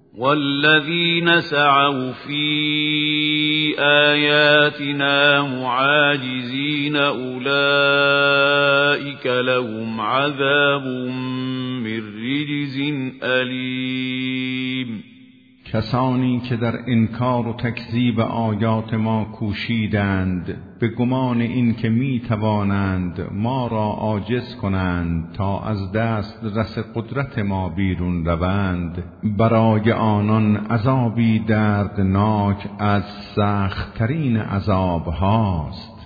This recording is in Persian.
والذين سعوا في آياتنا معاجزين أولئك لهم عذاب من رجز ألیم. کسانی که در انکار و تکذیب آیات ما کوشیدند به گمان این که می توانند ما را عاجز کنند تا از دست رس قدرت ما بیرون روند، برای آنان عذابی دردناک از سخت‌ترین عذاب هاست.